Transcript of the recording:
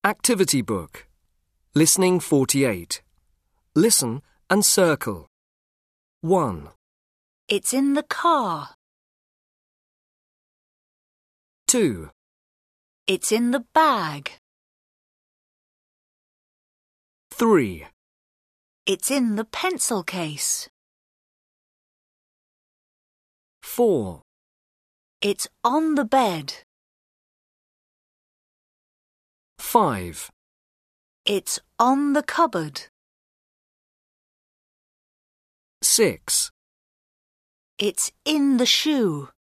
Activity book. Listening 48. Listen and circle. 1, It's in the car. 2, It's in the bag. 3, It's in the pencil case. 4, It's on the bed. 5, It's on the cupboard. 6, It's in the shoe.